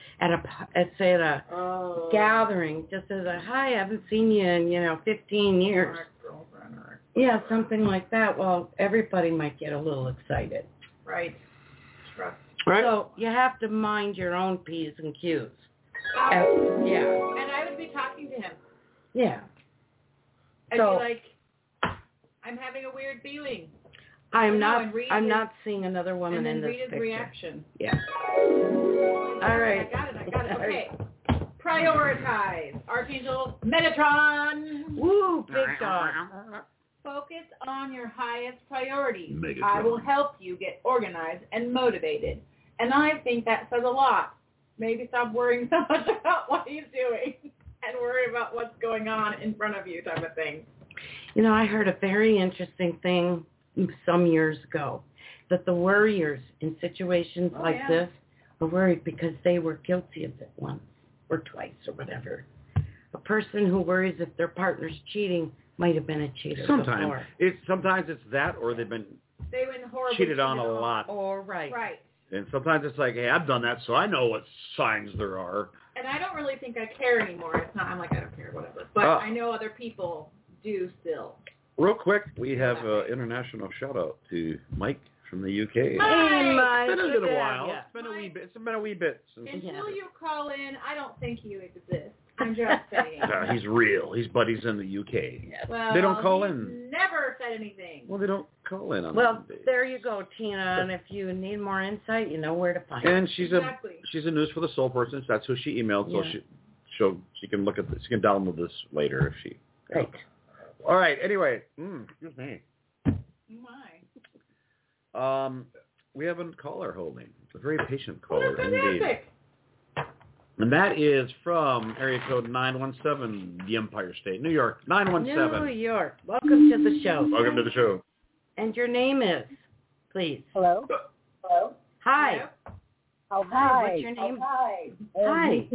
gathering, just as a hi, I haven't seen you in 15 years. Yeah, something like that. Well, everybody might get a little excited. Right. Trust. Right. So you have to mind your own P's and Q's. And I would be talking to him. Yeah. I'd be like, I'm having a weird feeling. I'm not seeing another woman in this read his picture. reaction. Yeah. All right. I got it. Okay. Prioritize. Archangel Metatron. Woo, big dog. Focus on your highest priorities. Megatron. I will help you get organized and motivated. And I think that says a lot. Maybe stop worrying so much about what he's doing and worry about what's going on in front of you type of thing. I heard a very interesting thing some years ago, that the worriers in situations like this are worried because they were guilty of it once or twice or whatever. A person who worries if their partner's cheating might have been a cheater before. Sometimes it's that, or they've been cheated on a lot. Or right. And sometimes it's like, hey, I've done that, so I know what signs there are. And I don't really think I care anymore. It's not. I'm like, I don't care, whatever. But I know other people do still. Real quick, we have an international shout-out to Mike from the UK. Hey, Mike. It's been a little while. Yeah. It's been a wee bit. Until you call in, I don't think you exist. I'm just saying. He's real. He's buddies in the UK. Yes. Well, they don't call in. Never said anything. Well, they don't call in on Well, there you go, Tina. And if you need more insight, you know where to find And it. she's a News for the Soul person. That's who she emailed. So she can look at this. She can download this later if she. Great. All right. Anyway, excuse me. My. We have a caller holding. It's a very patient caller fantastic. indeed. And that is from area code 917, the Empire State, New York, 917. New York. Welcome to the show. Welcome to the show. And your name is, please. Hello. Hi. Oh, Hi, what's your name? Hi. Hi.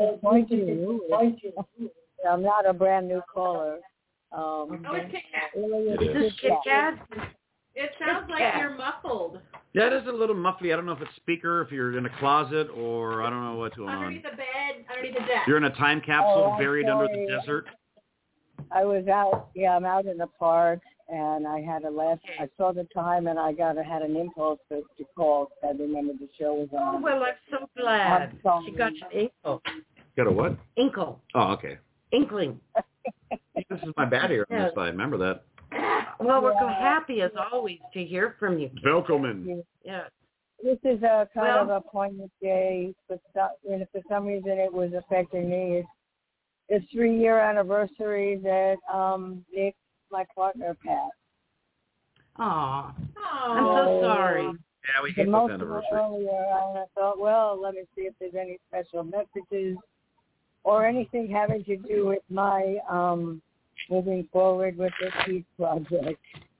I'm not a brand new caller. It's Kit Kat. Is this Kit Kat? It sounds like you're muffled. Yeah, it is a little muffly. I don't know if it's speaker, if you're in a closet, or I don't know what's going Underneath on. the bed, underneath the desk. You're in a time capsule buried under the desert? I was out, I'm out in the park, and I had I saw the time, and I had an impulse to call. I remembered the show was on. Oh, well, I'm so glad. She got your inkle. Got a what? Inkle. Oh, okay. Inkling. This is my bad ear on this side. Remember that. Well, we're so happy, as always, to hear from you. Welcome. Yeah. This is a kind of a poignant day, but for some reason it was affecting me. It's 3-year anniversary that Nick, my partner, passed. Aw. I'm so sorry. Yeah, we hate those anniversaries. Earlier, and I thought, well, let me see if there's any special messages or anything having to do with my moving forward with the Peace Project.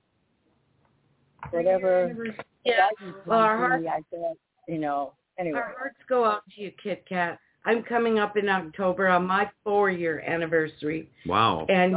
Whatever. Yeah. Well, our hearts, anyway. Our hearts go out to you, Kit Kat. I'm coming up in October on my 4-year anniversary. Wow. And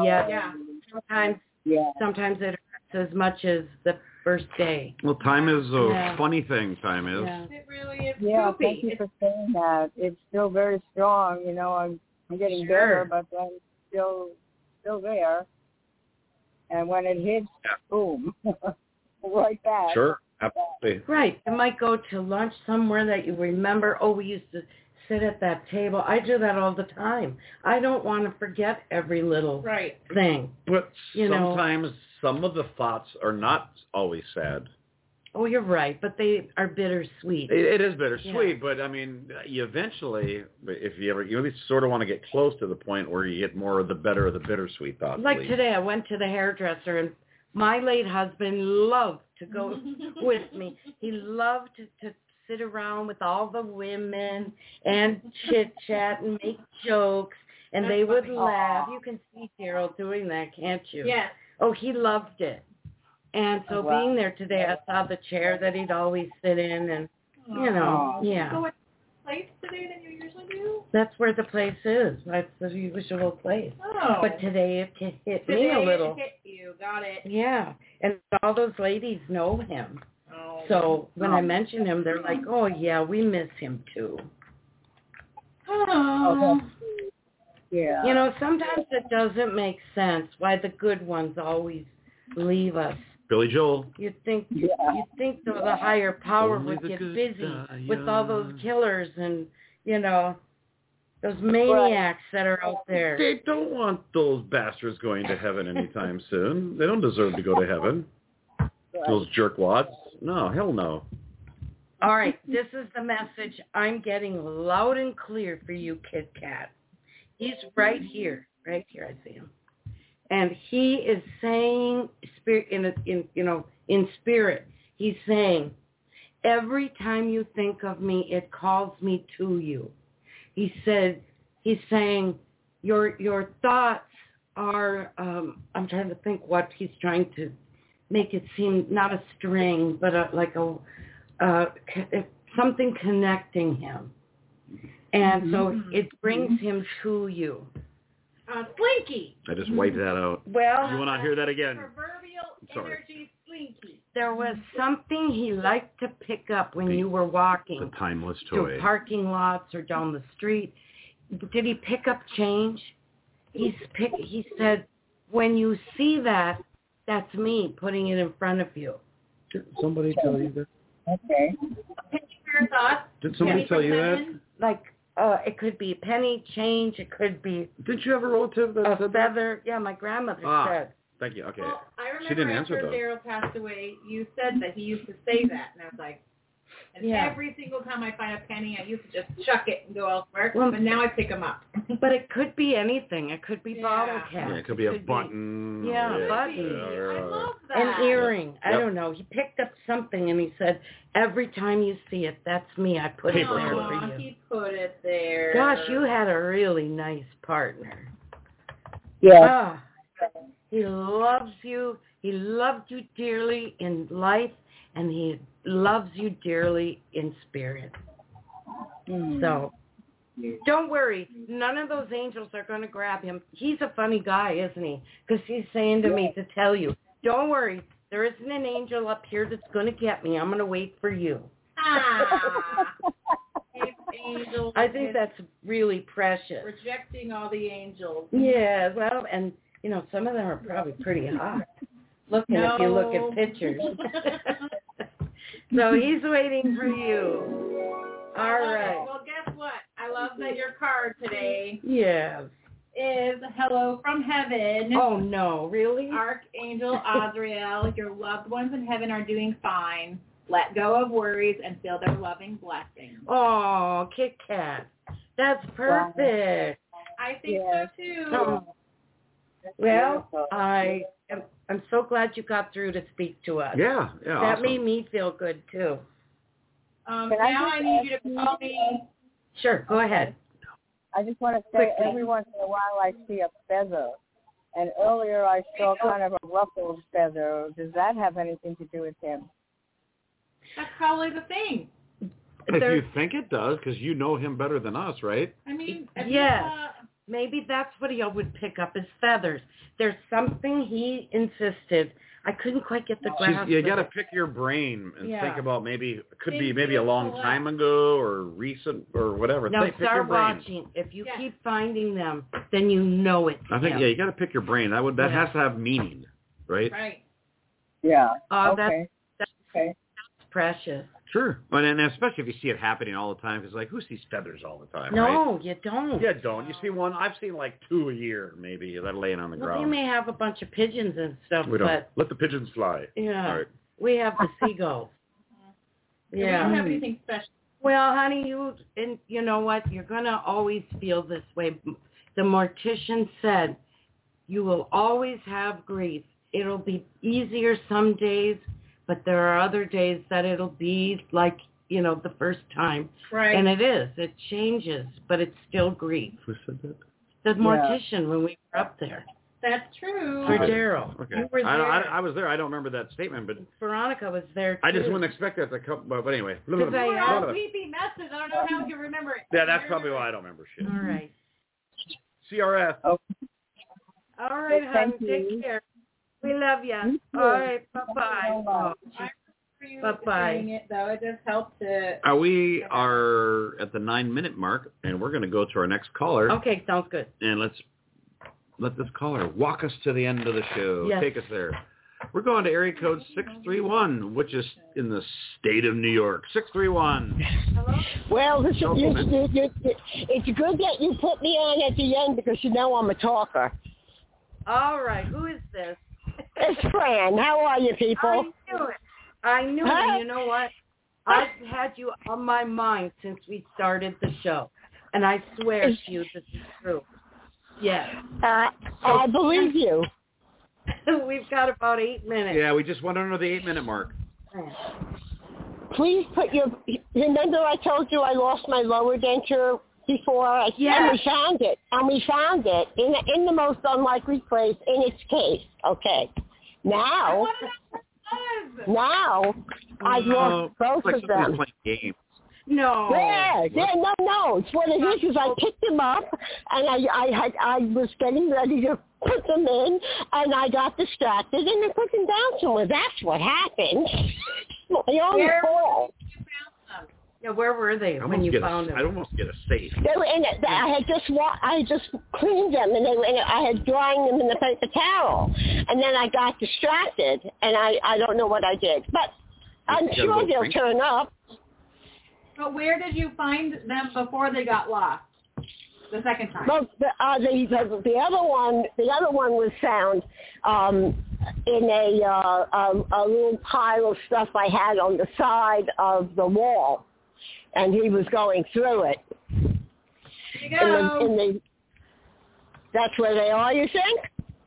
sometimes it hurts as much as the first day. Well, time is a funny thing, time is. Yeah. It really is. Yeah, poopy. thank you for saying that. It's still very strong. I'm getting better, but I'm still there. And when it hits, boom, right back. Sure, absolutely. Right. You might go to lunch somewhere that you remember. Oh, we used to sit at that table. I do that all the time. I don't want to forget every little thing. But sometimes some of the thoughts are not always sad. Oh, you're right, but they are bittersweet. It is bittersweet, but I mean, you eventually, if you at least sort of want to get close to the point where you get more of the better of the bittersweet thoughts. Like today, I went to the hairdresser, and my late husband loved to go with me. He loved to sit around with all the women and chit-chat and make jokes, and they would laugh. You can see Daryl doing that, can't you? Yes. Oh, he loved it. And so being there today, I saw the chair that he'd always sit in, and, yeah. So what's the place today than you usually do? That's where the place is. That's the usual place. Oh. But today it hit me Today a little. it hit you. Got it. Yeah. And all those ladies know him. Oh. So when I mention him, they're like, oh, yeah, we miss him too. Oh. Yeah. Sometimes it doesn't make sense why the good ones always leave us. Billy Joel. You'd think the higher power Only would the get good busy die with all those young. killers and, those maniacs that are out there. They don't want those bastards going to heaven anytime soon. They don't deserve to go to heaven. Those jerkwads. No, hell no. All right, this is the message I'm getting loud and clear for you, Kit Kat. He's right here. I see him. And he is saying, in spirit, he's saying, every time you think of me, it calls me to you. He's saying, your thoughts are, I'm trying to think what he's trying to make it seem, not a string, but something connecting him. And so it brings him to you. Slinky. I just wiped that out. Well, you want to hear that again? Proverbial energy Slinky. There was something he liked to pick up when you were walking. The timeless toy. To parking lots or down the street. Did he pick up change? He said, when you see that, that's me putting it in front of you. Did somebody tell you that? Okay. Your thoughts? Did somebody tell you that? Like, it could be penny change. It could be. Did you have a relative that said feather? That? Yeah, my grandmother said. Thank you. Okay. Well, I remember she didn't answer after though. Daryl passed away, you said that he used to say that, and I was like, every single time I find a penny, I used to just chuck it and go elsewhere. Well, but now I pick them up. But it could be anything. It could be bottle cap. Yeah, it could be a button. A button. I love that. An earring. Yep. I don't know. He picked up something and he said, every time you see it, that's me. I put it there for you. He put it there. Gosh, you had a really nice partner. Yeah. He loves you. He loved you dearly in life, and he loves you dearly in spirit. So don't worry. None of those angels are going to grab him. He's a funny guy, isn't he? Because he's saying to me to tell you, don't worry. There isn't an angel up here that's going to get me. I'm going to wait for you. Angels. I think that's really precious. Rejecting all the angels. Yeah, well, and, you know, some of them are probably pretty hot. If you look at pictures. So he's waiting for you. All right. Well, guess what? I love that your card today is Hello from Heaven. Oh, no, really? Archangel Azrael, your loved ones in heaven are doing fine. Let go of worries and feel their loving blessings. Oh, Kit Kat. That's perfect. I think so, too. Oh. Well, I'm so glad you got through to speak to us. Yeah. That Awesome. made me feel good, too. Now I need you to call me. Sure, go ahead. I just want to say Quickly. every once in a while I see a feather. And earlier I saw kind of a ruffled feather. Does that have anything to do with him? That's probably the thing. If you think it does, because you know him better than us, right? I mean, maybe that's what he would pick up, his feathers. There's something he insisted. I couldn't quite get the grasp. You got to of it. pick your brain and Yeah. think about maybe a long time ago or recent or whatever. Now pick your start brain. watching. If you keep finding them, then you know it's I think him. you got to pick your brain. That has to have meaning, right? Right. Yeah. Okay. That's precious. Sure. And especially if you see it happening all the time, it's like, who sees feathers all the time, No, right? you don't. You don't. You see one. I've seen like 2 a year, maybe, that are laying on the Well, ground. they may have a bunch of pigeons and stuff, We don't. but Let the pigeons fly. yeah, All right. we have the seagulls. We don't have anything special. Well, honey, you know what? You're gonna always feel this way. The mortician said you will always have grief. It'll be easier some days, but there are other days that it'll be like, you know, the first time. Right. And it is. It changes, but it's still grief. Who said that? The mortician when we were up there. That's true. For Daryl. Okay. You were there. I was there. I don't remember that statement, but Veronica was there, too. I just wouldn't expect that to come. But anyway. We're all weepy messes. I don't know how you remember it. Yeah, that's probably why I don't remember shit. All right. CRS. All right, hon. Thank you. Take care. We love you. All right. Bye-bye. Bye-bye. It, though. It just helps to... We are at the 9-minute mark, and we're going to go to our next caller. Okay, sounds good. And let's let this caller walk us to the end of the show. Yes. Take us there. We're going to area code 631, which is in the state of New York. 631. Well, it's good that you put me on at the end because you know I'm a talker. All right. Who is this? It's Fran. How are you, people? I knew it. And you know what? I've had you on my mind since we started the show. And I swear to you this is true. Yes. I believe you. We've got about 8 minutes. Yeah, we just went under the 8-minute mark. Please put your... Remember I told you I lost my lower denture before? Yes. And we found it. And we found it in the most unlikely place in its case. Okay. Now I've lost both of them. Playing games. No. Yeah, no. It's what it is I picked them up and I was getting ready to put them in and I got distracted and I put them down somewhere. That's what happened. My own fault. Yeah, where were they when you found them? I'd almost get a safe. They were in it. I had just cleaned them and they were in it. I had drying them in the paper towel and then I got distracted and I don't know what I did, but I'm sure they'll turn up. But where did you find them before they got lost? The second time. Well, the other one was found in a little pile of stuff I had on the side of the wall, and he was going through it. There you go. That's where they are, you think?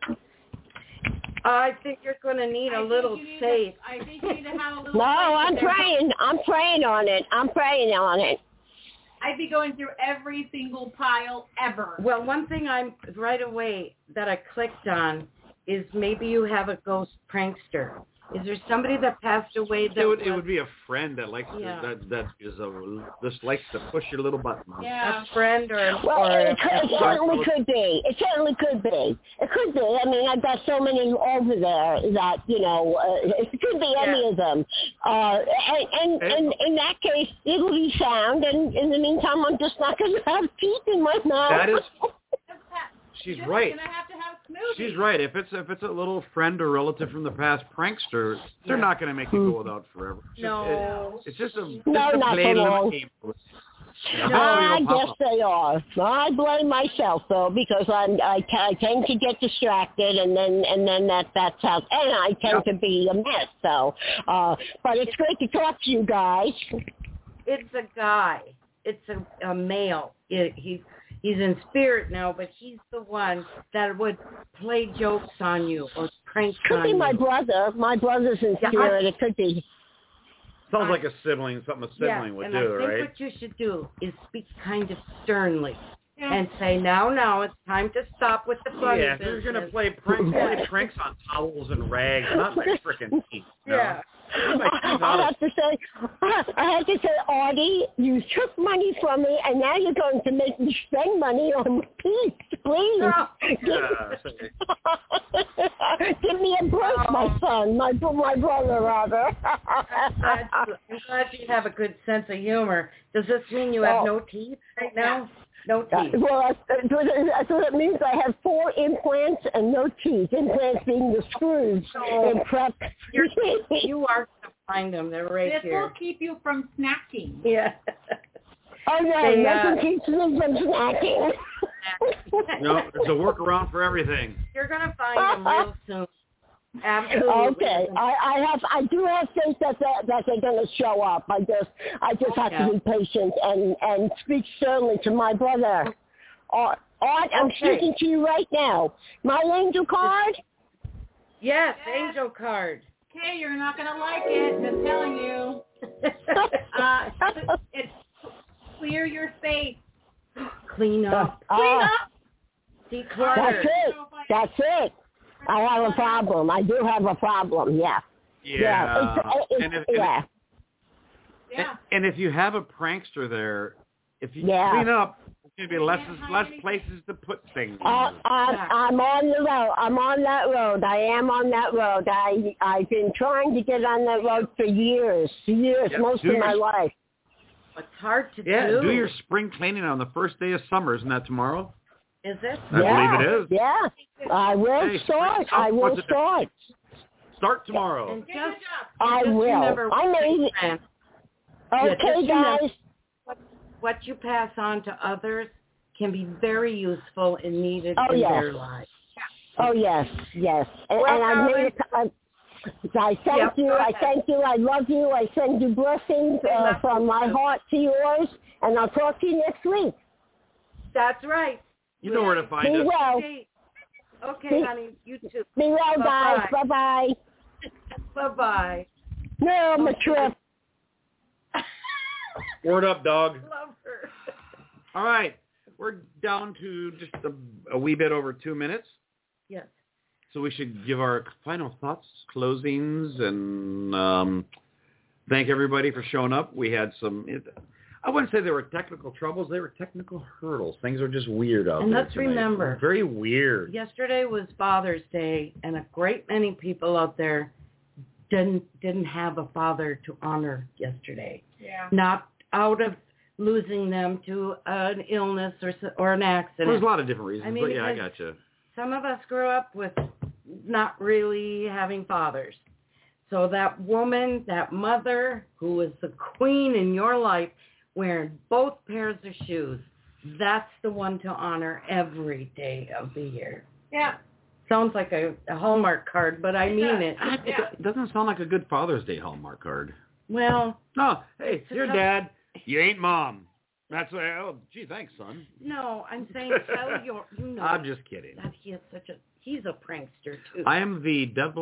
I think you're going to need a little safe. I think you need to have a little No, I'm praying on it. I'd be going through every single pile ever. Well, one thing right away that I clicked on is maybe you have a ghost prankster. Is there somebody that passed away that it would be a friend that likes just likes to push your little button. Yeah. A friend or it certainly could be. It certainly could be. It could be. I mean, I've got so many over there that it could be any of them. And in that case, it'll be found. And in the meantime, I'm just not going to have teeth in my mouth. That is. She's right. Gonna have to have smoothies. She's right. If it's a little friend or relative from the past prankster, they're not going to make you go without forever. It's just a plain little game. I guess they are. I blame myself though, because I tend to get distracted, and then that's how, and I tend to be a mess. So, but it's great to talk to you guys. It's a guy. It's a male. He's in spirit now, but he's the one that would play jokes on you or pranks on you. Could be my brother. My brother's in spirit. It could be. Sounds like a sibling, something a sibling would do, right? I think what you should do is speak kind of sternly and say, now, it's time to stop with the funny business. You're going to play pranks on towels and rags, not my freaking teeth. No. Yeah. I have to say, Artie, you took money from me, and now you're going to make me spend money on teeth, please. Give me a break, my son, my brother, rather. I'm glad you have a good sense of humor. Does this mean you have no teeth right now? No teeth. Well, that's what it means. I have 4 implants and no teeth. Implants being the screws in prep. You are going to find them. They're right here. This will keep you from snacking. Yeah. Oh, no, nothing keeps me from snacking. No, there's a workaround for everything. You're going to find them real soon. Absolutely. Okay, I do have faith that they're going to show up. I just have to be patient and speak sternly to my brother. Art, I'm speaking to you right now. My angel card? Yes, angel card. Okay, you're not going to like it. Just telling you. It's clear your space. Clean up. Clean up. Declutter. That's it. I have a problem. I do have a problem. Yeah. And if you have a prankster there, if you clean up, there's going to be less places to put things. I'm on the road. I'm on that road. I am on that road. I've been trying to get on that road for years, most of my life. It's hard to do. Yeah, do your spring cleaning on the first day of summer. Isn't that tomorrow? Is it? I believe it is. Yeah. I will start. Start tomorrow. And I will. Remember, I made it. Okay, guys. What you pass on to others can be very useful and needed in their lives. Oh, yes. And I made it. I thank you. I thank you. I love you. I send you blessings from my heart to yours, and I'll talk to you next week. That's right. You know where to find us. Be well. Okay, honey. You too. Be well, guys. Bye-bye. Bye-bye. No, my trip. Word up, dog. Love her. All right. We're down to just a wee bit over 2 minutes. Yes. So we should give our final thoughts, closings, and thank everybody for showing up. We had some... I wouldn't say they were technical troubles. They were technical hurdles. Things are just weird out there. And let's remember. Very weird. Yesterday was Father's Day, and a great many people out there didn't have a father to honor yesterday. Yeah. Not out of losing them to an illness or an accident. There's a lot of different reasons, but I got you. Some of us grew up with not really having fathers. So that woman, that mother who was the queen in your life, wearing both pairs of shoes, that's the one to honor every day of the year. Yeah. Sounds like a Hallmark card, but I mean it. It doesn't sound like a good Father's Day Hallmark card. Well. No, hey, you're dad. You ain't mom. That's gee, thanks, son. No, I'm saying tell your, I'm just kidding. That he's a prankster too. I am the devil's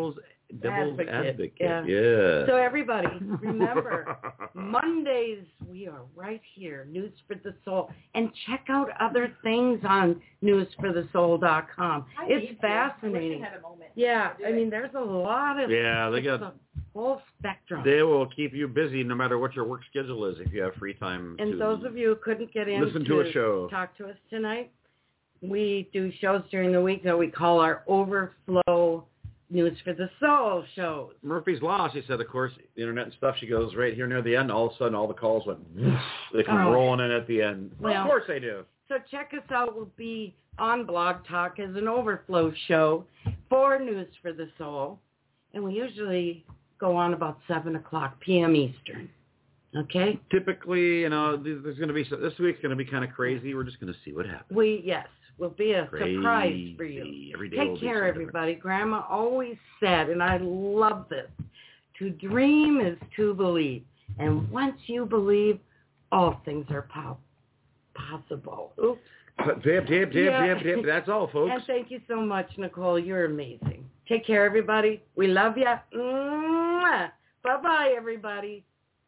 Devil's advocate. Yeah. So everybody, remember, Mondays we are right here, News for the Soul. And check out other things on newsforthesoul.com. It's fascinating. Yeah, I mean, there's a lot of... Yeah, they got... the whole spectrum. They will keep you busy no matter what your work schedule is if you have free time. And those of you who couldn't get in listen to a show, talk to us tonight, we do shows during the week that we call our Overflow News for the Soul shows. Murphy's Law, she said, of course, the internet and stuff, she goes right here near the end. All of a sudden, all the calls went, they come rolling in at the end. Well, of course they do. So check us out. We'll be on Blog Talk as an overflow show for News for the Soul. And we usually go on about 7 o'clock p.m. Eastern. Okay? Typically, there's going to be, this week's going to be kind of crazy. We're just going to see what happens. Will be a surprise for you. Every day Take care, everybody. Grandma always said, and I love this, to dream is to believe. And once you believe, all things are possible. Oops. Dip. That's all, folks. And thank you so much, Nicole. You're amazing. Take care, everybody. We love you. Bye-bye, everybody.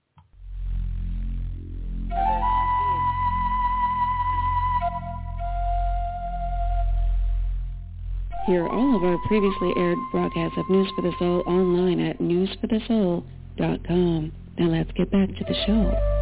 Hear all of our previously aired broadcasts of News for the Soul online at newsforthesoul.com. Now let's get back to the show.